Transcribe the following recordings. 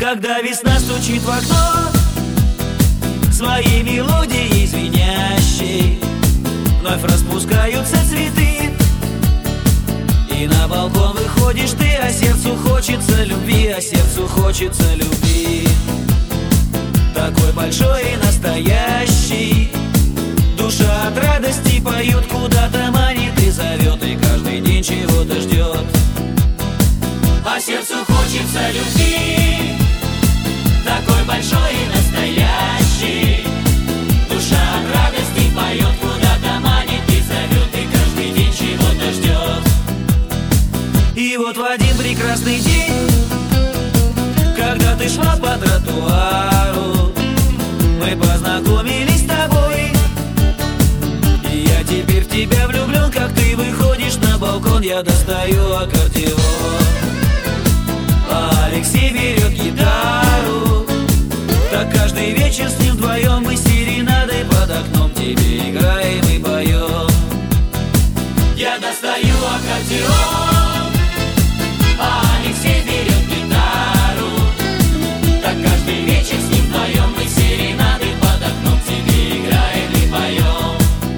Когда весна стучит в окно своей мелодией звенящей, вновь распускаются цветы, и на балкон выходишь ты, а сердцу хочется любви, а сердцу хочется любви. Такой большой и настоящий, душа от радости поет, куда-то манит и зовет, и каждый день чего-то ждет. А сердцу хочется любви, такой большой и настоящий, душа от радости поет, куда-то манит и зовет, и каждый день чего-то ждет. И вот в один прекрасный день, когда ты шла по тротуару, мы познакомились с тобой, и я теперь в тебя влюблен. Как ты выходишь на балкон, я достаю аккордеон, а Алексей берет гитару. Так каждый вечер с ним вдвоем мы серенадой под окном тебе играем и поем. Я достаю аккордеон, а Алексей берет гитару. Так каждый вечер с ним вдвоем мы серенадой под окном тебе играем и поем.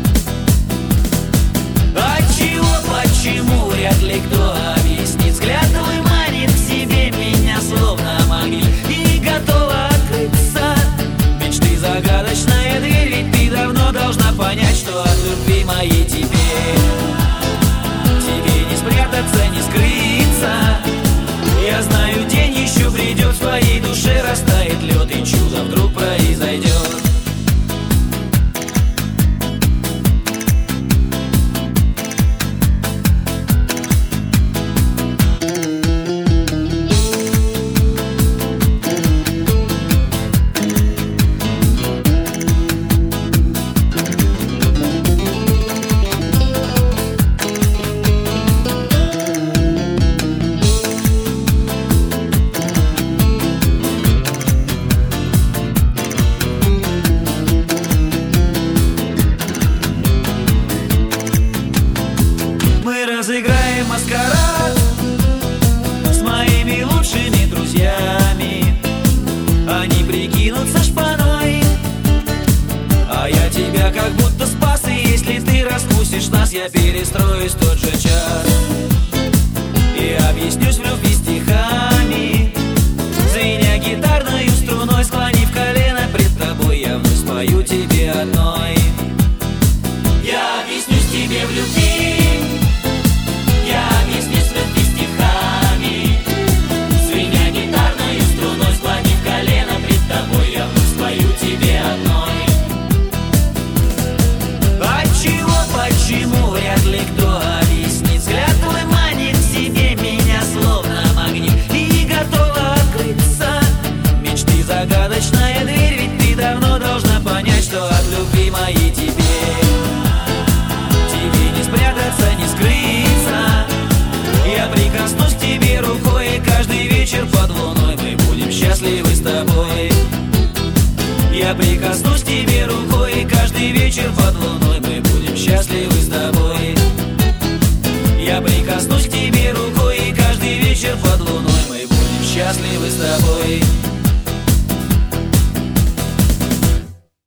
Отчего, почему, вряд ли кто объяснит. Взгляд твой манит к себе меня словно магнит, и готова открыться мечты загадочная дверь. Ведь ты давно должна понять, что от любви моей тебе не спрятаться, не скрыться. Я знаю, день еще придет, в твоей душе растает лед, и чудо вдруг произойдет. Разыграем маскарад с моими лучшими друзьями. Они прикинутся шпаной, а я тебя как будто спас. И если ты раскусишь нас, я перестроюсь в тот же час и объяснюсь в любви стихами. Звеня гитарной струной, склонив колено пред тобой, я вновь спою тебе одной. Я объяснюсь тебе в любви, я объяснюсь в любви стихами. Звеня гитарной струной, склонив колено пред тобой, я вновь спою тебе одной. Отчего, почему, вряд ли кто объяснит. Взгляд твой манит к себе меня словно магнит, и готова открыться мечты загадочная дверь. Ведь ты давно должна понять, что от любви моей тебе не спрятаться, не скрыться. Я прикоснусь к тебе рукой, и каждый вечер под луной мы будем счастливы с тобой. Я прикоснусь к тебе рукой, и каждый вечер под луной мы будем счастливы с тобой. Я прикоснусь к тебе рукой, и каждый вечер под луной мы будем счастливы с тобой.